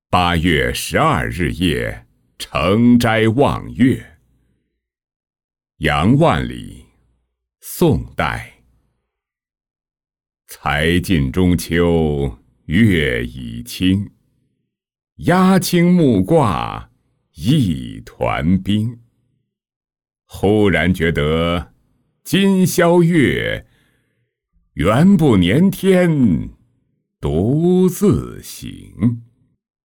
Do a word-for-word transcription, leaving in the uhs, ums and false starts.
八月十二日夜，城斋望月。杨万里，宋代。才尽中秋，月已清。鸦青木挂，一团冰。忽然觉得今宵月，缘不粘天，独自醒。